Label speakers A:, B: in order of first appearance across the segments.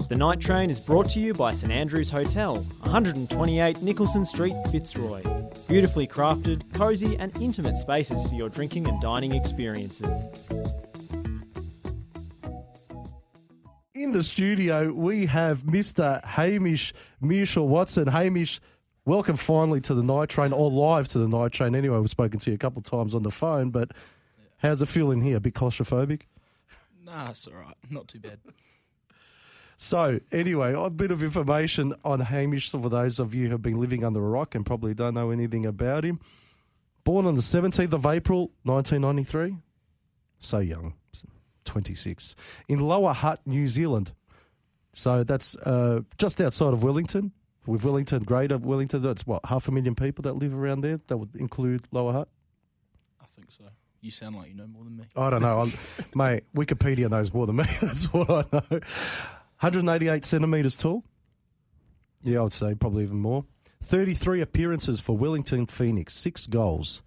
A: The Night Train is brought to you by St Andrews Hotel, 128 Nicholson Street, Fitzroy. Beautifully crafted, cosy and intimate spaces for your drinking and dining experiences.
B: In the studio, we have Mr. Hamish Mitchell-Watson. Hamish, welcome finally to the Night Train, or live to the Night Train. Anyway, we've spoken to you a couple of times on the phone, but how's it feeling here? A bit claustrophobic?
C: Nah, it's all right. Not too bad.
B: So, anyway, a bit of information on Hamish for those of you who have been living under a rock and probably don't know anything about him. Born on the 17th of April, 1993. So young, 26. In Lower Hutt, New Zealand. So that's just outside of Wellington. With Wellington, Greater Wellington, that's what, 500,000 people that live around there? That would include Lower Hutt?
C: I think so. You sound like you know more than me.
B: I don't know. Mate, Wikipedia knows more than me. That's what I know. 188 centimetres tall. Yeah, I would say probably even more. 33 appearances for Wellington Phoenix, 6 goals.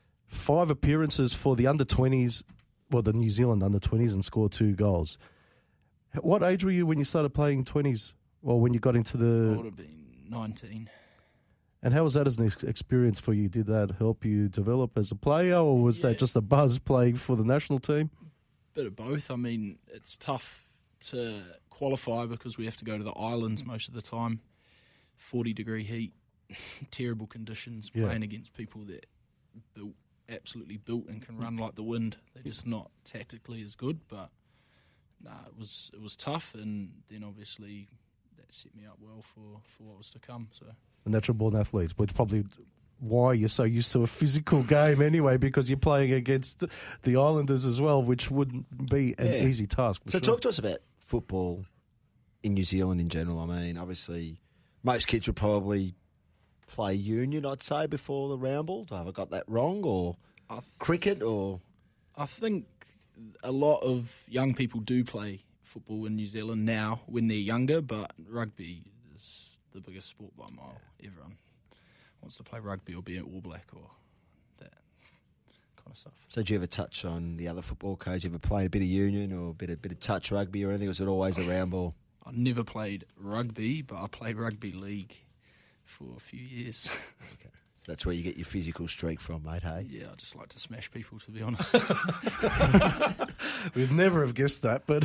B: 5 appearances for the under-20s, well, the New Zealand under-20s, and scored 2 goals. What age were you when you started playing 20s, or when you got into the...
C: I would have been 19.
B: And how was that as an experience for you? Did that help you develop as a player, or was that just a buzz playing for the national team?
C: Bit of both. I mean, it's tough to qualify because we have to go to the islands most of the time. 40-degree heat, terrible conditions, playing against people that absolutely built and can run like the wind. They're just not tactically as good, but it was tough, and then obviously that set me up well for what was to come. So.
B: The natural-born athletes, which probably why you're so used to a physical game anyway, because you're playing against the Islanders as well, which wouldn't be an easy task.
D: So talk to us about football in New Zealand in general. I mean, obviously, most kids would probably play union, I'd say, before the Ramble. Have I got that wrong? Or cricket? Or
C: I think a lot of young people do play football in New Zealand now when they're younger, but rugby is the biggest sport by a mile. Everyone wants to play rugby or be an All Black or that kind of stuff.
D: So do you ever touch on the other football codes? You ever played a bit of union or a bit of touch rugby or anything? Was it always a round ball?
C: I never played rugby, but I played rugby league for a few years.
D: Okay. So that's where you get your physical streak from, mate, hey?
C: Yeah, I just like to smash people, to be honest.
B: We'd never have guessed that, but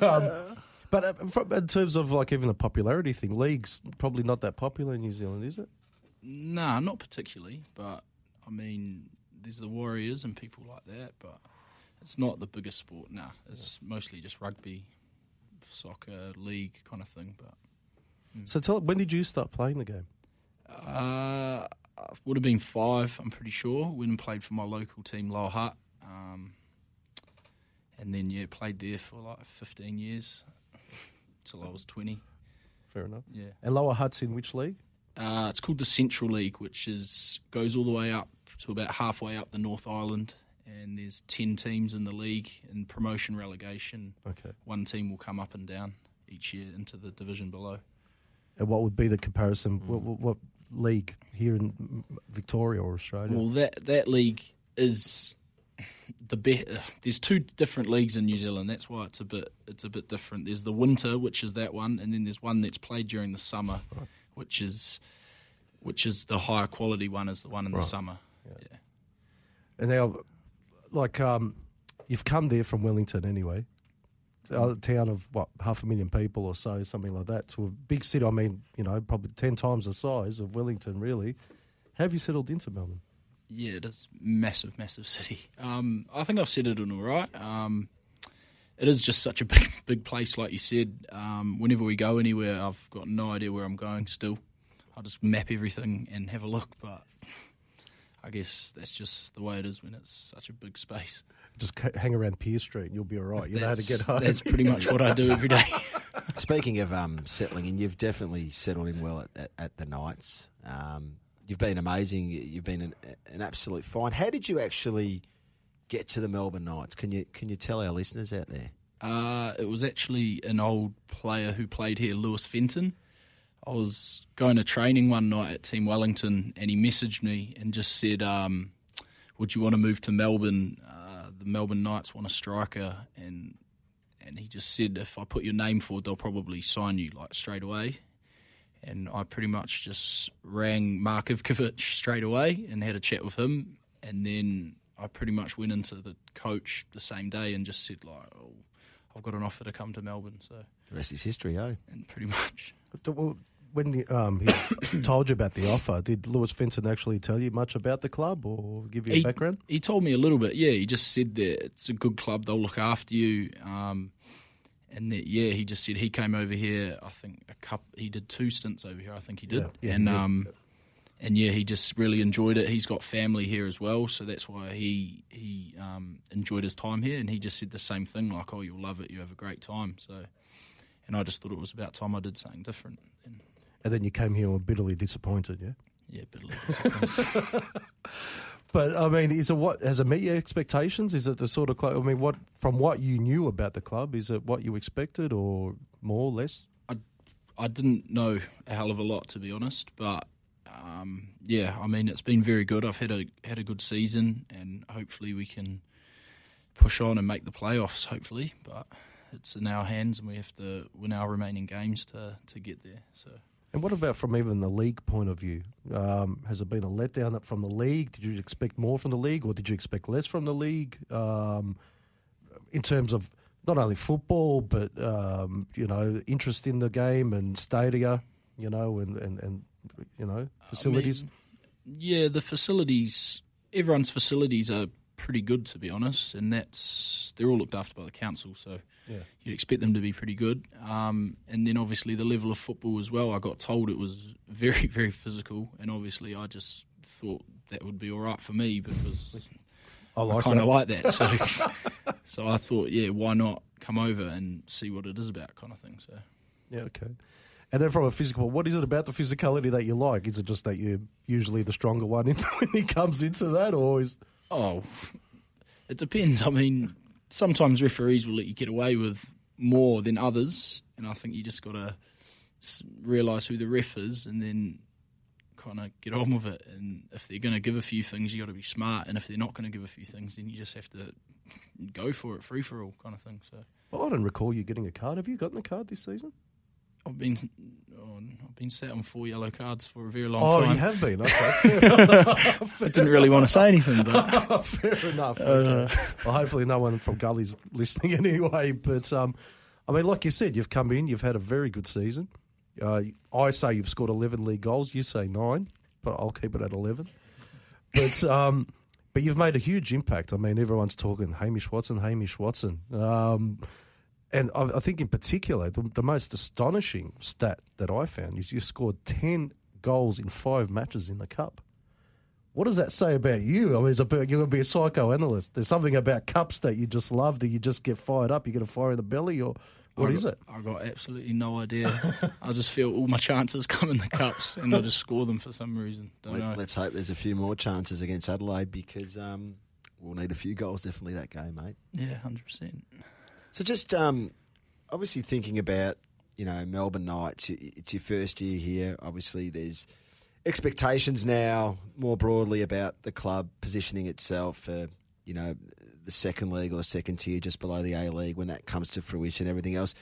B: in terms of like even the popularity thing, league's probably not that popular in New Zealand, is it?
C: Nah, not particularly, but I mean, there's the Warriors and people like that, but it's not the biggest sport. Nah, it's mostly just rugby, soccer, league kind of thing. But
B: So when did you start playing the game?
C: I would have been 5, I'm pretty sure, when I played for my local team, Lower Hutt. And then, played there for like 15 years till I was 20.
B: Fair enough.
C: Yeah.
B: And Lower Hutt's in which league?
C: It's called the Central League, which goes all the way up to about halfway up the North Island, and there's 10 teams in the league. In promotion relegation, one team will come up and down each year into the division below.
B: And what would be the comparison? What league here in Victoria or Australia?
C: Well, that league is the there's 2 different leagues in New Zealand. That's why it's a bit different. There's the winter, which is that one, and then there's one that's played during the summer, which is the higher quality one, is the one in the summer. Yeah.
B: And now, like, you've come there from Wellington anyway, a town of 500,000 people or so, something like that, to a big city. I mean, probably 10 times the size of Wellington, really. How have you settled into Melbourne?
C: Yeah, it is massive, massive city. I think I've settled in all right. It is just such a big place, like you said. Whenever we go anywhere, I've got no idea where I'm going still. I'll just map everything and have a look, but I guess that's just the way it is when it's such a big space.
B: Just hang around Pier Street and you'll be all right. You know how to get home.
C: That's pretty much what I do every day.
D: Speaking of settling in, you've definitely settled in well at the Knights. You've been amazing. You've been an absolute find. How did you actually get to the Melbourne Knights? Can you tell our listeners out there?
C: It was actually an old player who played here, Lewis Fenton. I was going to training one night at Team Wellington, and he messaged me and just said, would you want to move to Melbourne? The Melbourne Knights want a striker, and and he just said, if I put your name forward, they'll probably sign you like straight away. And I pretty much just rang Mark Ivkovic straight away and had a chat with him. And then I pretty much went into the coach the same day and just said, like, oh, I've got an offer to come to Melbourne. So
D: The rest is history, eh?
C: And pretty much.
B: When he told you about the offer, did Lewis Vinson actually tell you much about the club or give you a background?
C: He told me a little bit, yeah. He just said that it's a good club, they'll look after you. And that, yeah, he just said he came over here, I think he did 2 stints over here, I think he did.
B: Yeah,
C: and yeah, he just really enjoyed it. He's got family here as well, so that's why he enjoyed his time here. And he just said the same thing, like, oh, you'll love it, you have a great time. So, and I just thought it was about time I did something different.
B: And then you came here and were bitterly disappointed, yeah?
C: Yeah, bitterly disappointed.
B: But, I mean, has it met your expectations? Is it the sort of club, I mean, from what you knew about the club, is it what you expected or more or less?
C: I didn't know a hell of a lot, to be honest, but yeah, I mean, it's been very good. I've had a good season, and hopefully we can push on and make the playoffs, hopefully, but it's in our hands and we have to win our remaining games to get there. So.
B: And what about from even the league point of view? Has it been a letdown up from the league? Did you expect more from the league, or did you expect less from the league? In terms of not only football, but interest in the game and stadia, and facilities.
C: I mean, yeah, the facilities. Everyone's facilities are pretty good, to be honest, and they're all looked after by the council, so yeah. You'd expect them to be pretty good. And then obviously the level of football as well, I got told it was very, very physical, and obviously I just thought that would be all right for me because I kind of like that. So I thought, yeah, why not come over and see what it is about, kind of thing. So
B: yeah, okay. And then from a physical, what is it about the physicality that you like? Is it just that you're usually the stronger one when he comes into that, or is...
C: Oh, it depends. I mean, sometimes referees will let you get away with more than others, and I think you just got to realise who the ref is and then kind of get on with it. And if they're going to give a few things, you got to be smart, and if they're not going to give a few things, then you just have to go for it, free for all kind of thing. So,
B: well, I don't recall you getting a card. Have you gotten a card this season?
C: I've been sat on 4 yellow cards for a very long time.
B: Oh, you have been? Okay.
C: I didn't really want to say anything, but...
B: Fair enough. Okay. Well, hopefully no one from Gully's listening anyway. But, I mean, like you said, you've come in, you've had a very good season. I say you've scored 11 league goals. You say 9, but I'll keep it at 11. But you've made a huge impact. I mean, everyone's talking Hamish Watson. And I think in particular, the most astonishing stat that I found is you scored 10 goals in 5 matches in the Cup. What does that say about you? I mean, you're going to be a psychoanalyst. There's something about Cups that you just love, that you just get fired up, you get a fire in the belly, or what is it?
C: I got absolutely no idea. I just feel all my chances come in the Cups, and I just score them for some reason. Don't know.
D: Let's hope there's a few more chances against Adelaide, because we'll need a few goals definitely that game, mate.
C: Yeah, 100%.
D: So just obviously thinking about, Melbourne Knights, it's your first year here. Obviously there's expectations now more broadly about the club positioning itself for, the second league or the second tier just below the A-League when that comes to fruition, everything else.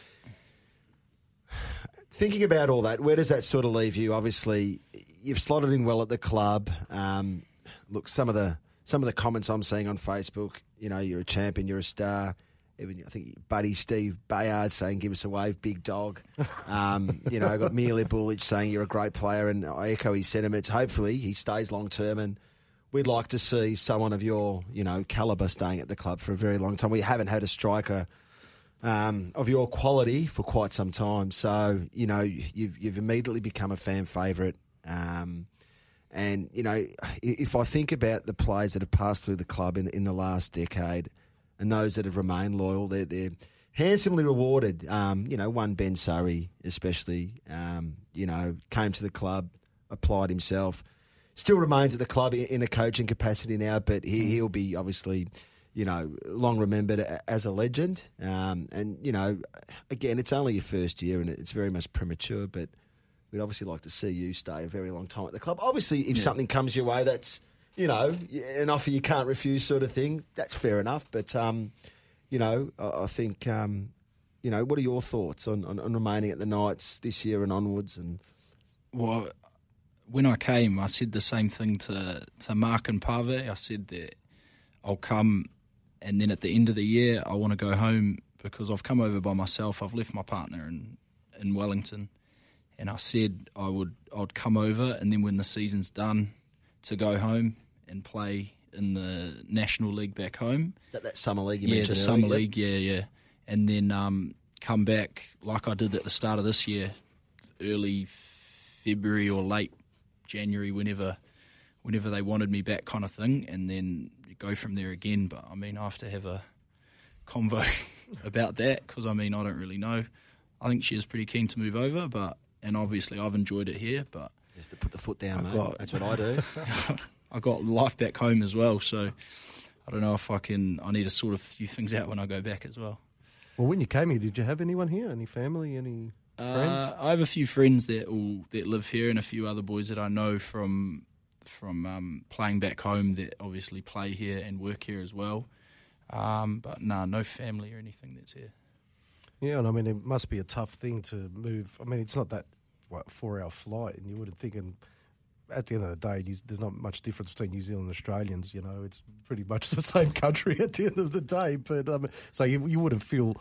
D: Thinking about all that, where does that sort of leave you? Obviously, you've slotted in well at the club. Look, some of the comments I'm seeing on Facebook, you're a champion, you're a star. Even I think buddy Steve Bayard saying, "Give us a wave, big dog." I got Mile Bulic saying you're a great player, and I echo his sentiments. Hopefully, he stays long term, and we'd like to see someone of your, calibre staying at the club for a very long time. We haven't had a striker of your quality for quite some time, so you've immediately become a fan favourite. And if I think about the players that have passed through the club in the last decade, and those that have remained loyal, they're handsomely rewarded. One Ben Surrey especially, came to the club, applied himself, still remains at the club in a coaching capacity now, but he'll be obviously, long remembered as a legend. Again, it's only your first year and it's very much premature, but we'd obviously like to see you stay a very long time at the club. Obviously, if something comes your way that's, an offer you can't refuse sort of thing, that's fair enough. But, I think what are your thoughts on remaining at the Knights this year and onwards? And
C: Well, when I came, I said the same thing to Mark and Pave. I said that I'll come, and then at the end of the year, I want to go home because I've come over by myself. I've left my partner in Wellington, and I said I'd come over, and then when the season's done, to go home and play in the National League back home.
D: that summer league you
C: Yeah,
D: mentioned
C: the
D: earlier?
C: summer league, yeah. And then come back like I did at the start of this year, early February or late January, whenever they wanted me back, kind of thing, and then go from there again. But I mean, I have to have a convo about that because I don't really know. I think she is pretty keen to move over, and obviously I've enjoyed it here, but
D: You have to put the foot down, mate. That's what I do.
C: I got life back home as well, so I don't know if I need to sort a few things out when I go back as well.
B: Well, when you came here, did you have anyone here? Any family? Any friends?
C: I have a few friends that live here, and a few other boys that I know from playing back home that obviously play here and work here as well. But no family or anything that's here.
B: Yeah, and I mean, it must be a tough thing to move. I mean, it's not that 4-hour flight, and you would have thinking at the end of the day, there's not much difference between New Zealand and Australians. It's pretty much the same country at the end of the day. But so you wouldn't feel,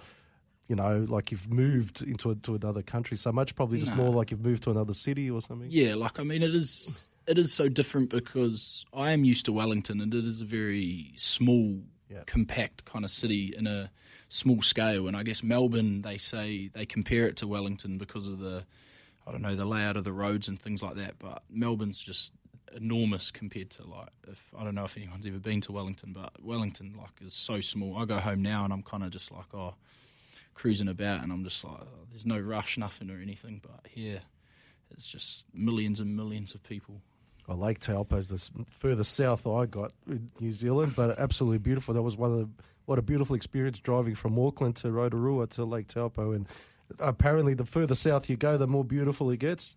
B: like you've moved to another country so much. Probably just more like you've moved to another city or something.
C: Yeah, it is so different because I am used to Wellington, and it is a very small, compact kind of city in a small scale. And I guess Melbourne, they compare it to Wellington because of the layout of the roads and things like that. But Melbourne's just enormous compared to I don't know if anyone's ever been to Wellington, but Wellington is so small. I go home now and I'm kind of just cruising about, and I'm just there's no rush, nothing or anything. But here, it's just millions and millions of people.
B: Well, Lake Taupo is the further south I got in New Zealand, but absolutely beautiful. That was what a beautiful experience driving from Auckland to Rotorua to Lake Taupo, and apparently the further south you go, the more beautiful it gets.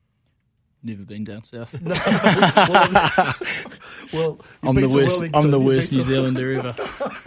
C: Never been down south.
B: Well,
C: I'm the worst New Zealander ever.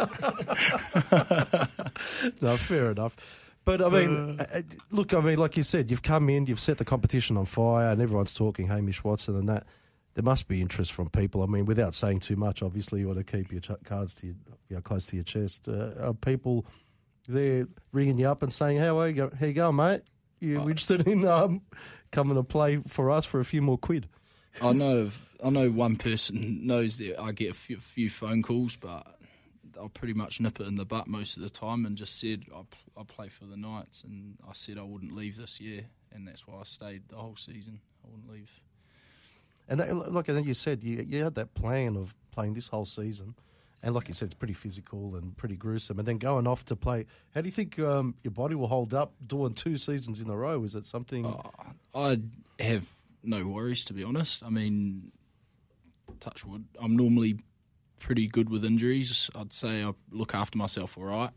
B: No, fair enough. But I mean, look, like you said, you've come in, you've set the competition on fire, and everyone's talking Hamish Watson and that. There must be interest from people. I mean, without saying too much, obviously you want to keep your cards to close to your chest. Are people there ringing you up and saying, "How are you? How you going, mate? You interested in coming to play for us for a few more quid?"
C: I know one person knows that I get a few phone calls, but I'll pretty much nip it in the butt most of the time and just said I'll play for the Knights, and I said I wouldn't leave this year, and that's why I stayed the whole season. I wouldn't leave.
B: And then you said you had that plan of playing this whole season, and like you said, it's pretty physical and pretty gruesome. And then going off to play, how do you think your body will hold up doing 2 seasons in a row? Is it something?
C: I have no worries, to be honest. I mean, touch wood, I'm normally pretty good with injuries. I'd say I look after myself all right.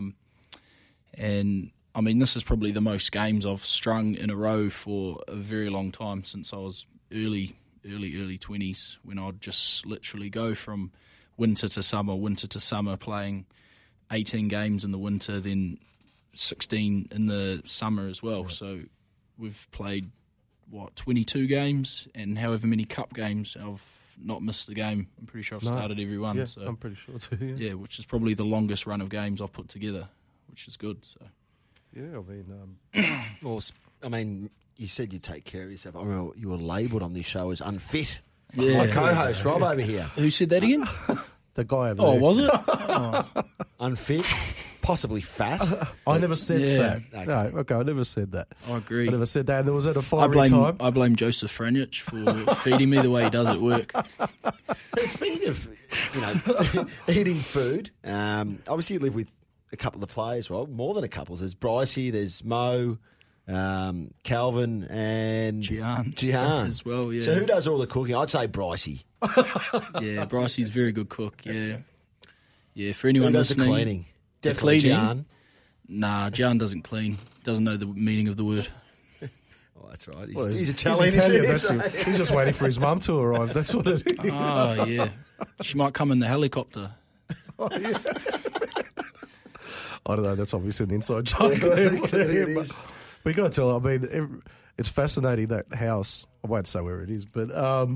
C: And I mean, this is probably the most games I've strung in a row for a very long time, since I was early 20s, when I'd just literally go from winter to summer, playing 18 games in the winter, then 16 in the summer as well. Right. So we've played 22 games, and however many cup games. I've not missed a game. I'm pretty sure I've started every one.
B: Yeah,
C: so,
B: I'm pretty sure too. Yeah,
C: which is probably the longest run of games I've put together, which is good. So
B: yeah,
D: well, I mean, you said you take care of yourself. I remember you were labelled on this show as unfit.
C: Yeah.
D: My co-host Rob over here.
C: Who said that again?
B: The guy over
C: there.
B: there.
C: Was it?
D: Unfit, possibly fat.
B: I never said fat.
D: Okay.
B: No, okay, I never said that.
C: I agree.
B: I never said that. And there was at a fiery time.
C: I blame Joseph Franich for feeding me the way he does at work.
D: Speaking of, eating food, obviously you live with a couple of players, Rob. More than a couple. There's Brycey, there's Mo, Calvin, and Gian
C: as well. Yeah.
D: So who does all the cooking? I'd say Brycey.
C: Yeah, Brycey's a very good cook. Yeah. Yeah, for anyone
D: who does
C: listening,
D: the cleaning? Definitely Gian.
C: Nah, Gian doesn't clean. Doesn't know the meaning of the word.
D: Oh, that's right.
B: He's Italian. He's just waiting for his mum to arrive. That's what it is.
C: Oh, yeah. She might come in the helicopter.
B: Oh, yeah. I don't know. That's obviously an inside joke. It is. But you got to tell. I mean, it's fascinating, that house. I won't say where it is, but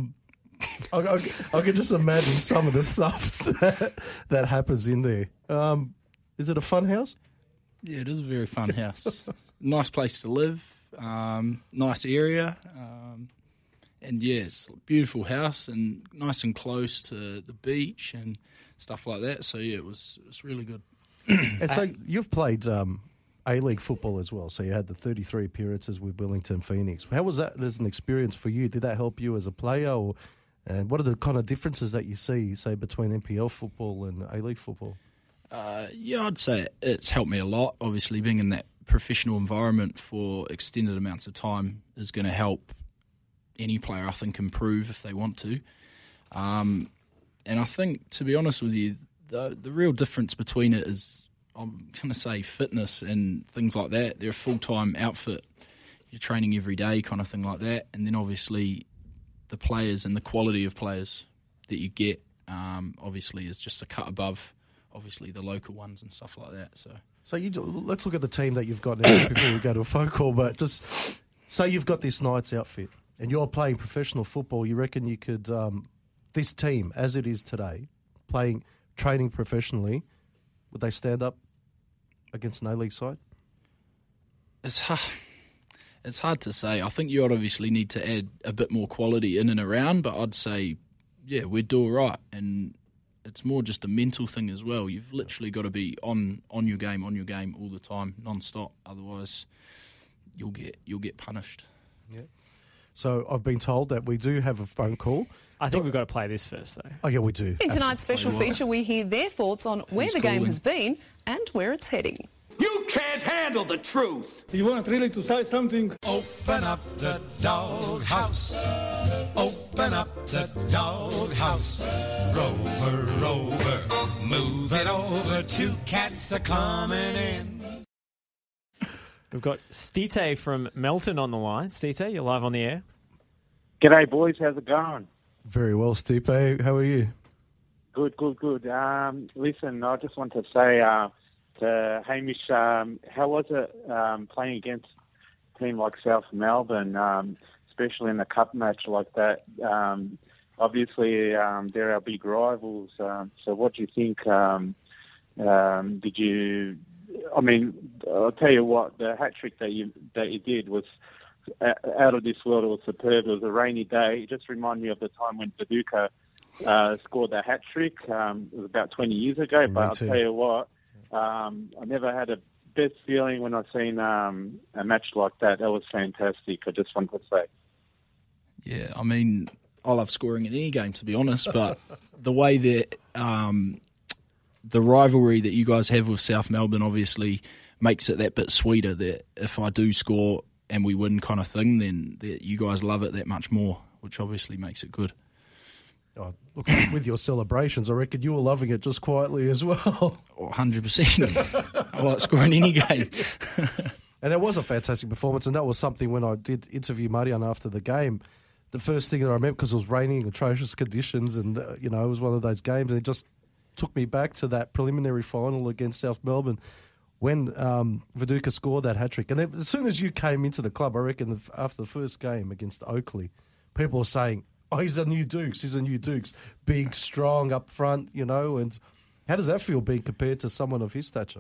B: I can just imagine some of the stuff that happens in there. Is it a fun house?
C: Yeah, it is a very fun house. Nice place to live. Nice area. And yeah, it's a beautiful house and nice and close to the beach and stuff like that. So yeah, it was really good.
B: And so you've played A-League football as well. So you had the 33 appearances with Wellington Phoenix. How was that as an experience for you? Did that help you as a player? And what are the kind of differences that you see, say, between NPL football and A-League football?
C: Yeah, I'd say it's helped me a lot. Obviously, being in that professional environment for extended amounts of time is going to help any player, I think, improve if they want to. And I think, to be honest with you, the real difference between it is, I'm going to say, fitness and things like that. They're a full-time outfit. You're training every day, kind of thing like that. And then obviously the players and the quality of players that you get, obviously, is just a cut above, obviously, the local ones and stuff like that. So
B: let's look at the team that you've got now before we go to a phone call. But just say you've got this Knights outfit and you're playing professional football. You reckon you could, this team, as it is today, training professionally, would they stand up against an A-League side?
C: It's hard to say. I think you would obviously need to add a bit more quality in and around, but I'd say, yeah, we'd do all right. And it's more just a mental thing as well. You've literally got to be on your game all the time, non-stop. Otherwise, you'll get punished.
B: Yeah. So I've been told that we do have a phone call.
A: I think we've got to play this first, though.
B: Oh, yeah, we do.
E: In tonight's special feature, we hear their thoughts on where the game has been and where it's heading.
F: You can't handle the truth.
G: You want really to say something?
H: Open up the doghouse. Open up the doghouse. Rover, rover, move it over. 2 cats are coming in.
A: We've got Stite from Melton on the line. Stite, you're live on the air.
I: G'day, boys. How's it going?
B: Very well, Stipe. How are you?
I: Good. Listen, I just want to say to Hamish, how was it playing against a team like South Melbourne, especially in a cup match like that? Obviously, they're our big rivals. So what do you think? Did you... I mean, I'll tell you what, the hat-trick that you did was out of this world. It was superb. It was a rainy day. It just reminded me of the time when Viduka scored that hat-trick. It was about 20 years ago, but I'll tell you what, I never had a best feeling when I seen a match like that. That was fantastic, I just want to say.
C: Yeah, I mean, I love scoring in any game, to be honest, but the way that... the rivalry that you guys have with South Melbourne obviously makes it that bit sweeter, that if I do score and we win kind of thing, then that you guys love it that much more, which obviously makes it good.
B: Oh, look, with your celebrations, I reckon you were loving it just quietly as well.
C: 100%. I like scoring any game.
B: And it was a fantastic performance, and that was something when I did interview Marian after the game. The first thing that I remember, because it was raining, atrocious conditions, and it was one of those games, and it just took me back to that preliminary final against South Melbourne when Viduka scored that hat-trick. And then, as soon as you came into the club, I reckon after the first game against Oakley, people were saying, oh, he's a new Dukes. Big, strong up front, and how does that feel being compared to someone of his stature?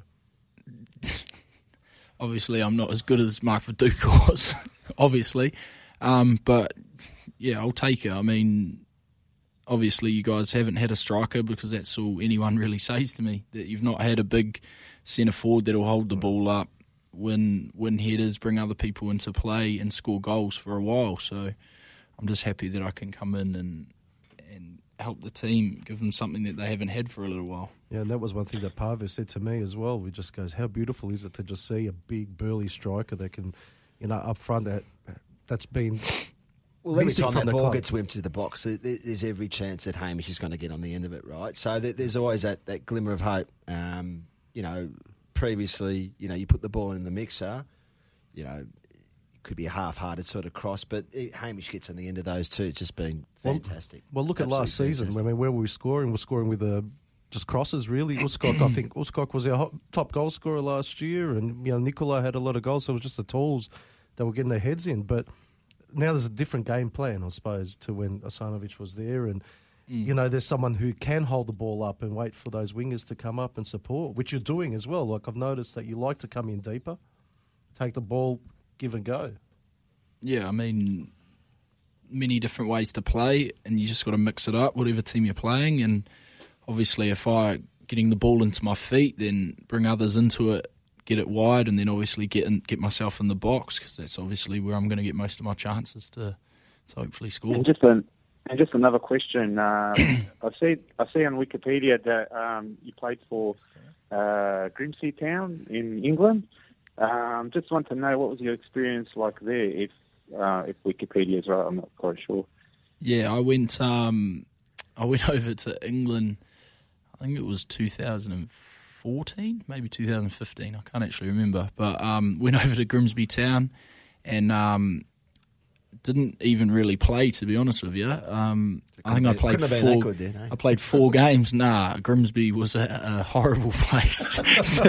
C: Obviously, I'm not as good as Mark Viduka was, obviously. But, yeah, I'll take it. I mean... Obviously, you guys haven't had a striker because that's all anyone really says to me, that you've not had a big centre forward that'll hold the ball up, win headers, bring other people into play and score goals for a while. So I'm just happy that I can come in and help the team, give them something that they haven't had for a little while.
B: Yeah, and that was one thing that Parvis said to me as well. He just goes, how beautiful is it to just see a big, burly striker that can, up front that's been...
D: Well, every time that ball gets whipped to the box, there's every chance that Hamish is going to get on the end of it, right? So there's always that glimmer of hope. Previously, you put the ball in the mixer, it could be a half-hearted sort of cross, but Hamish gets on the end of those too. It's just been fantastic.
B: Well look at last season. I mean, where were we scoring? We're scoring with a just crosses, really. Uskok, I think Uskok was our top goal scorer last year, and Nicola had a lot of goals, so it was just the tools that were getting their heads in. But now there's a different game plan, I suppose, to when Asanovic was there, and there's someone who can hold the ball up and wait for those wingers to come up and support, which you're doing as well. Like, I've noticed that you like to come in deeper, take the ball, give and go.
C: Yeah, I mean, many different ways to play, and you just got to mix it up, whatever team you're playing. And obviously, if I getting the ball into my feet, then bring others into it, get it wide, and then obviously get myself in the box, because that's obviously where I'm going to get most of my chances to hopefully score.
I: And just another question. I see on Wikipedia that you played for Grimsby Town in England. Just want to know, what was your experience like there? If Wikipedia is right, I'm not quite sure.
C: Yeah, I went over to England. I think it was 2014, maybe 2015. I can't actually remember, but went over to Grimsby Town and didn't even really play, to be honest with you. I think I played I played 4 games. Nah, Grimsby was a horrible place to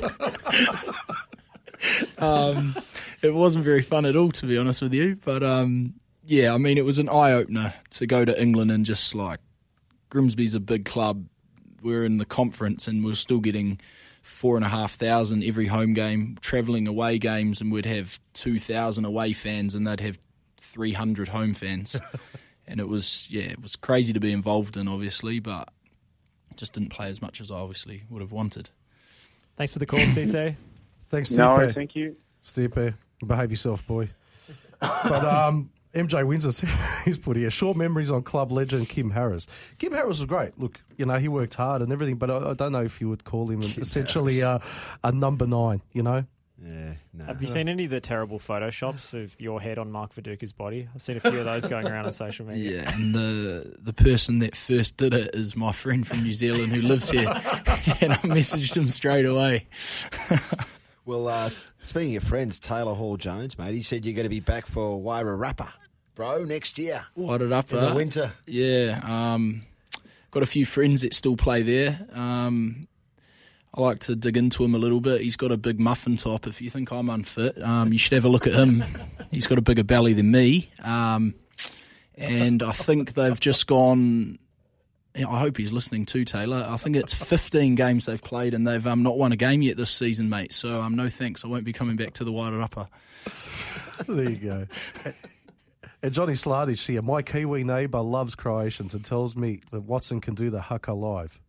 C: live. It wasn't very fun at all, to be honest with you. But yeah, I mean, it was an eye opener to go to England and just like, Grimsby's a big club. We're in the conference and we're still getting 4,500 every home game, travelling away games, and we'd have 2,000 away fans and they'd have 300 home fans. And it was crazy to be involved in, obviously, but just didn't play as much as I obviously would have wanted.
A: Thanks for the call, Steve.
B: Thanks, Steve.
I: No, thank you.
B: Steve, behave yourself, boy. But MJ Windsor, he's put here, short memories on club legend Kim Harris. Kim Harris was great. Look, he worked hard and everything, but I don't know if you would call him essentially a number 9,
D: Yeah, no.
A: Have you seen any of the terrible photoshops of your head on Mark Viduka's body? I've seen a few of those going around on social media.
C: Yeah, and the person that first did it is my friend from New Zealand who lives here, and I messaged him straight away.
D: Well, speaking of friends, Taylor Hall-Jones, mate, he said you're going to be back for Wairarapa, bro, next year.
C: Wairarapa.
D: In the winter.
C: Yeah, got a few friends that still play there. I like to dig into him a little bit. He's got a big muffin top. If you think I'm unfit, you should have a look at him. He's got a bigger belly than me. And I think they've just gone... I hope he's listening too, Taylor. I think it's 15 games they've played and they've not won a game yet this season, mate. So no thanks. I won't be coming back to the Wairarapa.
B: There you go. And Johnny Slardish here. My Kiwi neighbour loves Croatians and tells me that Watson can do the haka live.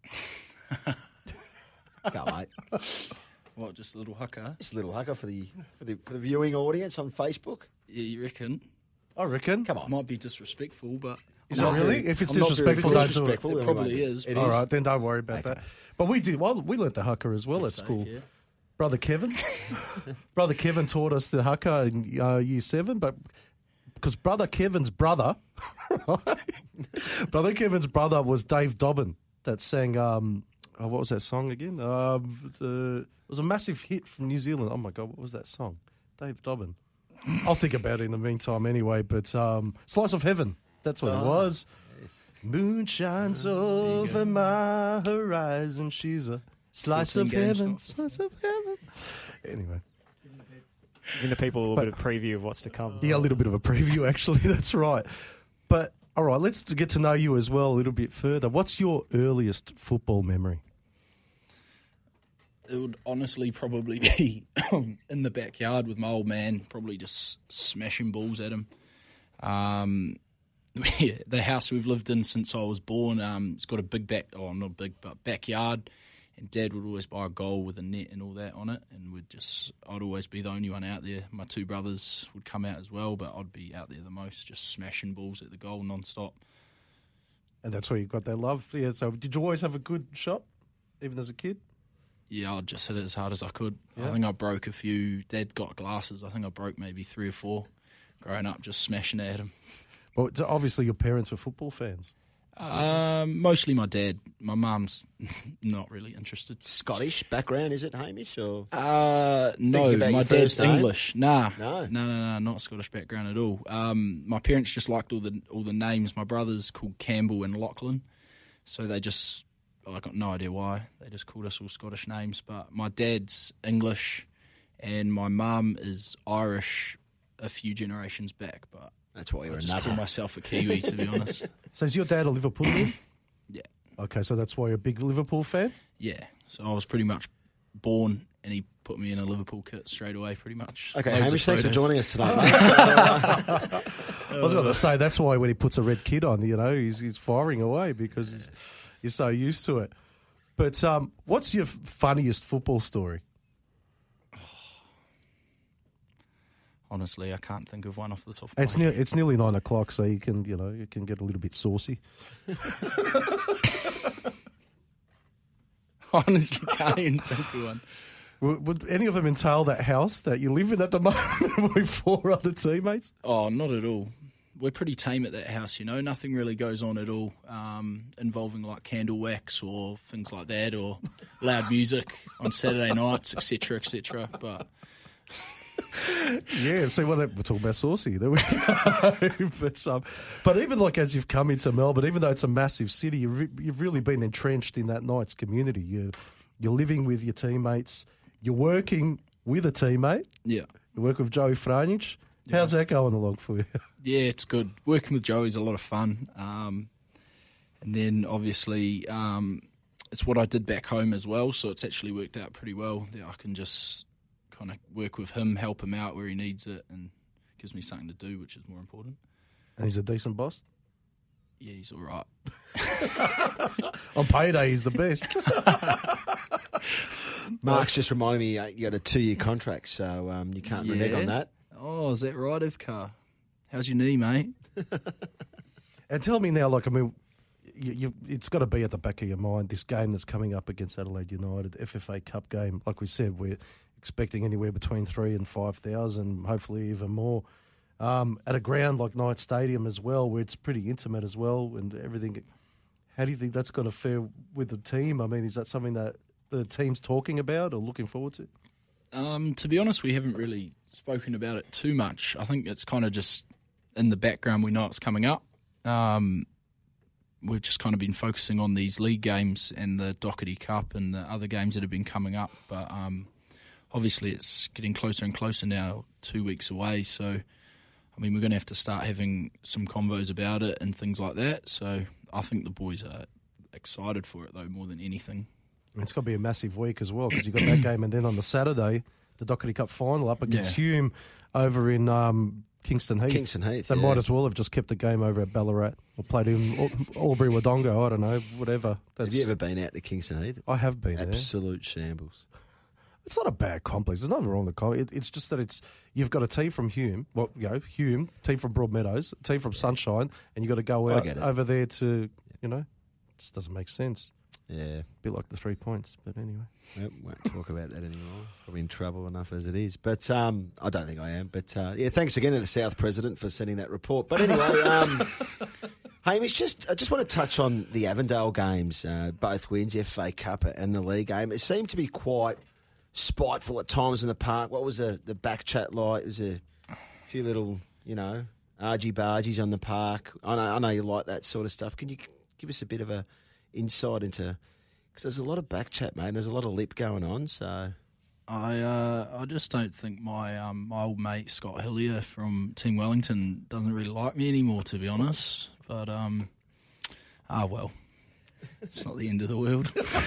D: Go, mate.
C: What, just a little haka?
D: Just a little haka for the viewing audience on Facebook.
C: Yeah, you reckon?
B: I reckon.
D: Come on.
C: Might be disrespectful, but...
B: Is it really? If it's
C: I'm not
B: disrespectful,
C: very
B: don't do it.
C: It probably is.
B: All right, then don't worry about that. But we did. Well, we learnt the haka as well at school.
C: Yeah.
B: Brother Kevin taught us the haka in year 7, but because Brother Kevin's brother was Dave Dobbin that sang. What was that song again? It was a massive hit from New Zealand. Oh my God, what was that song? Dave Dobbin. I'll think about it in the meantime anyway. But Slice of Heaven. That's what it was. Yes. Moon shines over my horizon. She's a slice of heaven. Slice of heaven. Anyway.
A: Giving the people a little bit of preview of what's to come.
B: Yeah, a little bit of a preview, actually. That's right. But, all right, let's get to know you as well a little bit further. What's your earliest football memory?
C: It would honestly probably be in the backyard with my old man, probably just smashing balls at him. The house we've lived in since I was born, it's got a big not big, but backyard, and Dad would always buy a goal with a net and all that on it, and I'd always be the only one out there. My 2 brothers would come out as well, but I'd be out there the most, just smashing balls at the goal non-stop.
B: And that's where you got that love. Yeah. So did you always have a good shot, even as a kid?
C: Yeah, I'd just hit it as hard as I could.
B: Yeah.
C: I think I broke a few. Dad got glasses. I think I broke maybe 3 or 4 growing up, just smashing at him.
B: Well, obviously your parents were football fans.
C: Mostly my dad. My mum's not really interested.
D: Scottish background, is it, Hamish? Or
C: no, my dad's English.
D: No,
C: not Scottish background at all. My parents just liked all the names. My brother's called Campbell and Lachlan, so they just I got no idea why. They just called us all Scottish names. But my dad's English and my mum is Irish a few generations back. But
D: that's why you're
C: I just call myself a Kiwi, to be honest.
B: So is your dad a Liverpoolian?
C: Yeah.
B: Okay, so that's why you're a big Liverpool fan?
C: Yeah. So I was pretty much born and he put me in a Liverpool kit straight away, pretty much.
D: Okay, Hamish, thanks for joining us tonight, mate.
B: I was going to say, that's why when he puts a red kit on, he's firing away because you're so used to it. But what's your funniest football story?
C: Honestly, I can't think of one off the top of
B: It's
C: my head.
B: it's nearly 9 o'clock, so you can get a little bit saucy.
C: Honestly, can't even think of one.
B: Would any of them entail that house that you live in at the moment with 4 other teammates?
C: Oh, not at all. We're pretty tame at that house, Nothing really goes on at all involving like candle wax or things like that or loud music on Saturday nights, etc., etc. But
B: yeah, see, we're talking about saucy. There we go. But even like as you've come into Melbourne, even though it's a massive city, you've really been entrenched in that Knights community. You're living with your teammates. You're working with a teammate.
C: Yeah.
B: You work with Joey Franich.
C: Yeah.
B: How's that going along for you?
C: Yeah, it's good. Working with Joey's a lot of fun. And then obviously it's what I did back home as well, so it's actually worked out pretty well. Yeah, I can just kind of work with him, help him out where he needs it, and gives me something to do, which is more important.
B: And he's a decent boss?
C: Yeah, he's all right.
B: On payday, he's the best.
D: Mark's just reminding me you got a 2-year contract, so you can't renege on that.
C: Oh, is that right, Ivkar? How's your knee, mate?
B: And tell me now, it's got to be at the back of your mind, this game that's coming up against Adelaide United, FFA Cup game. Like we said, we're expecting anywhere between 3,000 and 5,000, hopefully even more. At a ground like Knight Stadium as well, where it's pretty intimate as well and everything. How do you think that's going to fare with the team? I mean, is that something that the team's talking about or looking forward to?
C: To be honest, we haven't really spoken about it too much. I think it's kind of just in the background. We know it's coming up. We've just kind of been focusing on these league games and the Doherty Cup and the other games that have been coming up. But obviously it's getting closer and closer now, 2 weeks away. So, I mean, we're going to have to start having some convos about it and things like that. So I think the boys are excited for it, though, more than anything.
B: It's got to be a massive week as well because you've got that game and then on the Saturday, the Doherty Cup final up against Hume over in Kingston Heath. They might as well have just kept the game over at Ballarat or played in Albury Wodonga, I don't know, whatever.
D: Have you ever been out to Kingston Heath?
B: I have been
D: Absolute shambles.
B: It's not a bad complex. There's nothing wrong with the complex. It's just that you've got a team from Hume, Hume, team from Broadmeadows, a team from Sunshine, and you've got to go out over there to, it just doesn't make sense.
D: Yeah.
B: A bit like the 3 points, but anyway.
D: Yep, won't talk about that anymore. Probably in trouble enough as it is. But I don't think I am. But thanks again to the South President for sending that report. But anyway, Hamish, I just want to touch on the Avondale games, both wins, the FA Cup and the league game. It seemed to be quite spiteful at times in the park. What was the back chat like? It was a few little, argy-bargies on the park. I know you like that sort of stuff. Can you give us a bit of a insight into, because there's a lot of back chat, mate, and there's a lot of lip going on, so...
C: I just don't think my my old mate Scott Hillier from Team Wellington doesn't really like me anymore, to be honest. But, well, it's not the end of the world.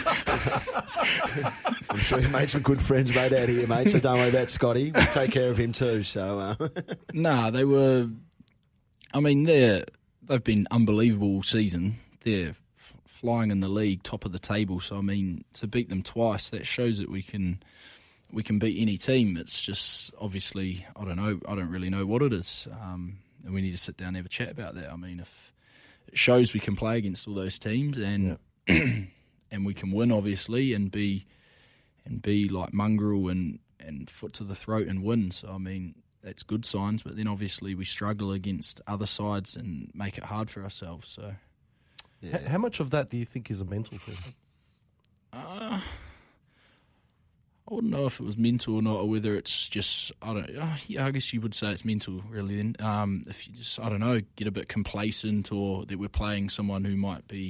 D: I'm sure you made some good friends, mate, out here, mate, so don't worry about Scotty. We'll take care of him too, so...
C: Nah, they were... I mean, they've been unbelievable all season. They're flying in the league, top of the table. So, I mean, to beat them twice, that shows that we can beat any team. It's just, obviously, I don't really know what it is. And we need to sit down and have a chat about that. I mean, if it shows we can play against all those teams and and we can win, obviously, and be like mongrel and foot to the throat and win. So, I mean, that's good signs. But then, obviously, we struggle against other sides and make it hard for ourselves. So...
B: Yeah. How much of that do you think is a mental thing?
C: I wouldn't know if it was mental or not, or whether it's just, I guess you would say it's mental, really, then. If you just, get a bit complacent or that we're playing someone who might be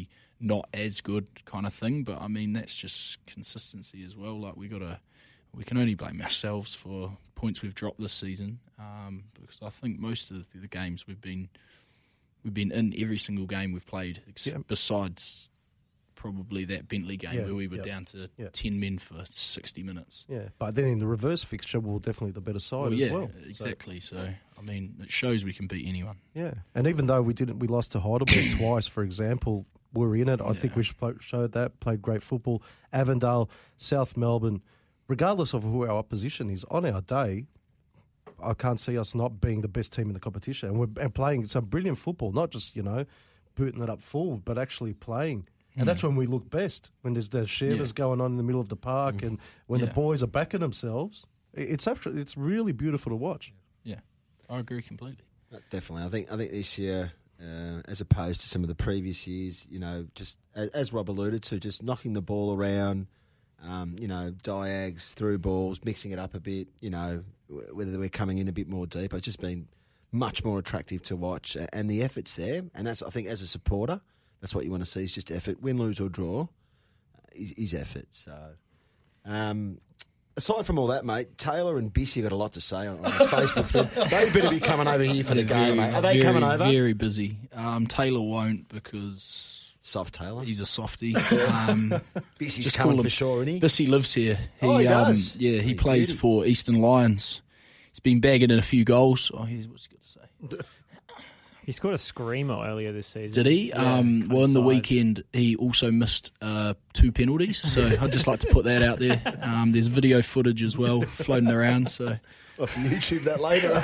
C: not as good kind of thing. But I mean, that's just consistency as well. Like we can only blame ourselves for points we've dropped this season, because I think most of the games we've been in every single game we've played, besides probably that Bentley game where we were down to 10 men for 60 minutes.
B: Yeah, but then in the reverse fixture, we're definitely the better side as well.
C: Exactly. So, I mean, it shows we can beat anyone.
B: Yeah, and even though we lost to Heidelberg twice, for example, we're in it. I think we showed that, played great football. Avondale, South Melbourne, regardless of who our opposition is, on our day, I can't see us not being the best team in the competition. And playing some brilliant football, not just, booting it up forward, but actually playing. And that's when we look best, when there's shivers going on in the middle of the park and when the boys are backing themselves. It's really beautiful to watch.
C: Yeah, I agree completely.
D: Definitely. I think this year, as opposed to some of the previous years, just as Rob alluded to, just knocking the ball around, diags, through balls, mixing it up a bit, whether we're coming in a bit more deep. It's just been much more attractive to watch, and the effort's there. And that's, I think, as a supporter, that's what you want to see, is just effort. Win, lose or draw is effort. So, aside from all that, mate, Taylor and Bissy got a lot to say on his Facebook thread. They better be coming over here for the game, mate. Are they coming over?
C: Very busy. Taylor won't, because...
D: Soft Taylor?
C: He's a softie.
D: Bissy's coming for sure, isn't he?
C: Bissy lives here.
D: He does?
C: Yeah, he plays for Eastern Lions. He's been bagging in a few goals. Oh, here's what's he got to say.
A: He scored a screamer earlier this season.
C: Did he?
A: Yeah,
C: well, in the weekend, he also missed 2 penalties, so I'd just like to put that out there. There's video footage as well floating around. So
D: We'll have to YouTube that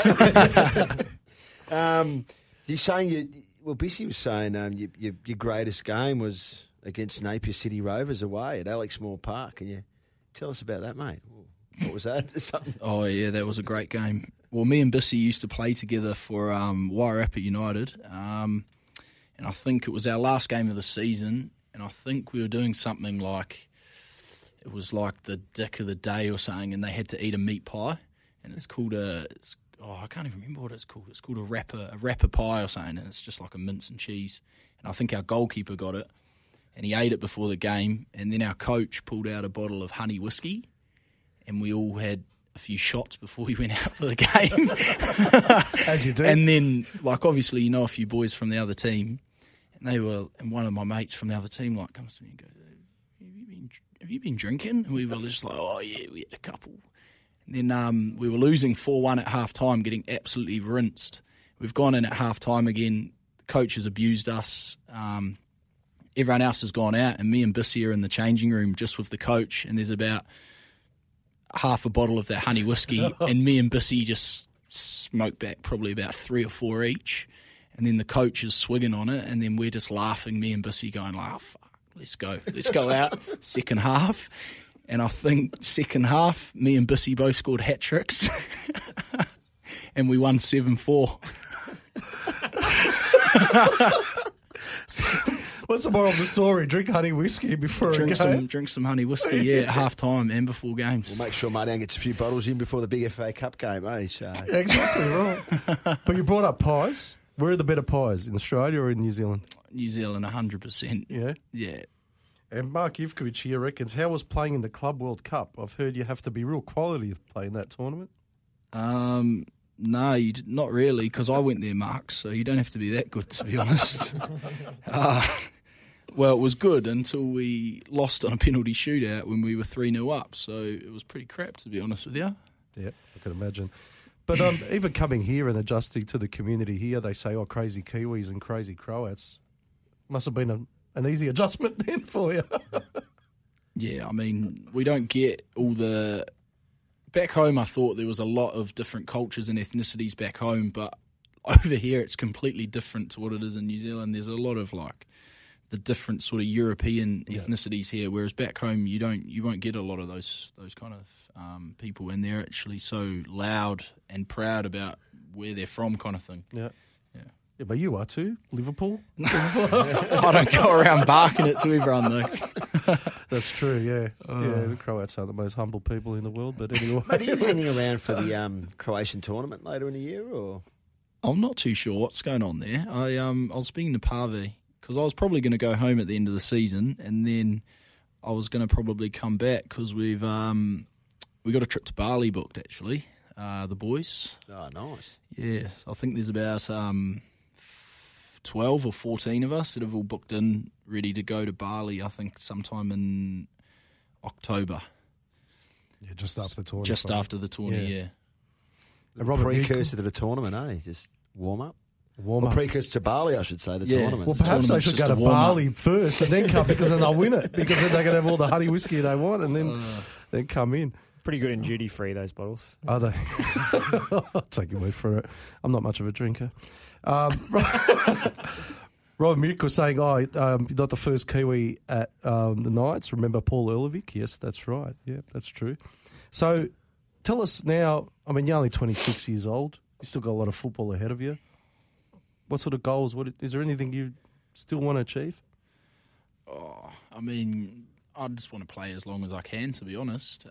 D: later. He's saying, Bissy was saying your greatest game was against Napier City Rovers away at Alex Moore Park. Can you tell us about that, mate? What was that?
C: Oh, yeah, that was a great game. Well, me and Bissy used to play together for Wairarapa United, and I think it was our last game of the season, and I think we were doing something like, it was like the dick of the day or something, and they had to eat a meat pie, and it's called I can't even remember what it's called. It's called a wrapper pie or something, and it's just like a mince and cheese, and I think our goalkeeper got it, and he ate it before the game, and then our coach pulled out a bottle of honey whiskey, and we all had a few shots before we went out for the game.
B: As you do.
C: And then, obviously, a few boys from the other team, and one of my mates from the other team, comes to me and goes, have you been drinking? And we were just like, oh, yeah, we had a couple. And then we were losing 4-1 at half-time, getting absolutely rinsed. We've gone in at half-time again. The coach has abused us. Everyone else has gone out, and me and Bissy are in the changing room just with the coach, and there's about half a bottle of that honey whiskey, and me and Bissy just smoke back probably about 3 or 4 each, and then the coach is swigging on it, and then we're just laughing, me and Bissy going like, oh, fuck, let's go out. Second half, and I think second half, me and Bissy both scored hat-tricks, and we won 7-4.
B: What's the moral of the story? Drink honey whiskey before a game?
C: Drink some honey whiskey, at half-time and before games.
D: We'll make sure Martin gets a few bottles in before the big FA Cup game, eh? So.
B: Yeah, exactly right. But you brought up pies. Where are the better pies, in Australia or in New Zealand?
C: New Zealand, 100%.
B: Yeah?
C: Yeah.
B: And Mark Ivkovic here reckons, how was playing in the Club World Cup? I've heard you have to be real quality to play in that tournament.
C: No, not really, because I went there, Mark, so you don't have to be that good, to be honest. Well, it was good until we lost on a penalty shootout when we were 3-0 up, so it was pretty crap, to be honest with you.
B: Yeah, I can imagine. But even coming here and adjusting to the community here, they say, oh, crazy Kiwis and crazy Croats. Must have been an easy adjustment then for you.
C: Yeah, I mean, we don't get all the... Back home, I thought there was a lot of different cultures and ethnicities back home, but over here it's completely different to what it is in New Zealand. There's a lot of the different sort of European ethnicities here, whereas back home you won't get a lot of those kind of people, and they're actually so loud and proud about where they're from, kind of thing.
B: Yeah, but you are too, Liverpool.
C: I don't go around barking it to everyone though.
B: That's true. Yeah, yeah. The Croats are the most humble people in the world. But anyway,
D: are you hanging around for the Croatian tournament later in the year, or?
C: I'm not too sure what's going on there. I was speaking to Pavi because I was probably going to go home at the end of the season, and then I was going to probably come back because we got a trip to Bali booked, actually, the boys.
D: Oh, nice.
C: Yeah, so I think there's about 12 or 14 of us that have all booked in, ready to go to Bali, I think sometime in October.
B: Yeah, just after the tournament.
C: Just after the tournament, yeah.
D: Precursor to the tournament, eh? Just warm up. Precursor to Bali, I should say, the tournament.
B: Well, perhaps they should go to Bali first and then come, because then they'll win it, because then they're going to have all the honey whiskey they want and then come in.
A: Pretty good in duty free, those bottles.
B: Are they? I'll take your word for it. I'm not much of a drinker. Rob Mick was saying, you're not the first Kiwi at the Knights. Remember Paul Erlevic? Yes, that's right. Yeah, that's true. So tell us now, I mean, you're only 26 years old. You still got a lot of football ahead of you. What sort of goals? Is there anything you still want to achieve?
C: Oh, I mean, I just want to play as long as I can, to be honest.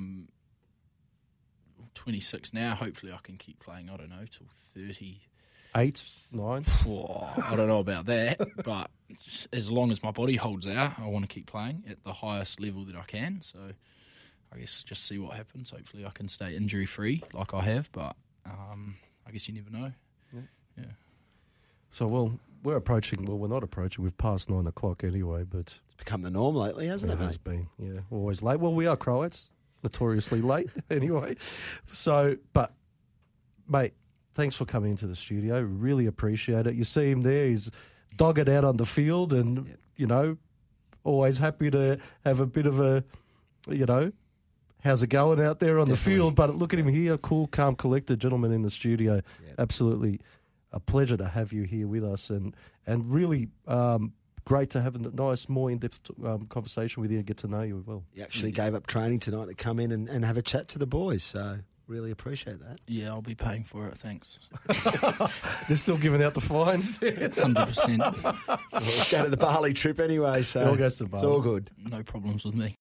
C: 26 now. Hopefully I can keep playing, I don't know, till 30.
B: 8, 9?
C: Oh, I don't know about that, but as long as my body holds out, I want to keep playing at the highest level that I can. So I guess just see what happens. Hopefully I can stay injury-free like I have, but I guess you never know. Yeah.
B: So, we're not approaching, we've passed 9 o'clock anyway, but...
D: It's become the norm lately, hasn't it, mate?
B: It has been, yeah. Always late. Well, we are Croats, notoriously late anyway. So, but, mate, thanks for coming into the studio. Really appreciate it. You see him there, he's dogged out on the field and, always happy to have a bit of a, how's it going out there on the field? But look at him here, cool, calm, collected gentleman in the studio. Yep. Absolutely a pleasure to have you here with us, and really great to have a nice, more in-depth conversation with you and get to know you as well.
D: You actually gave up training tonight to come in and have a chat to the boys, so really appreciate that.
C: Yeah, I'll be paying for it, thanks.
B: They're still giving out the fines there.
C: 100%.
D: We'll go to the Bali trip anyway, so
B: it all goes to Bali.
D: It's all good.
C: No problems with me.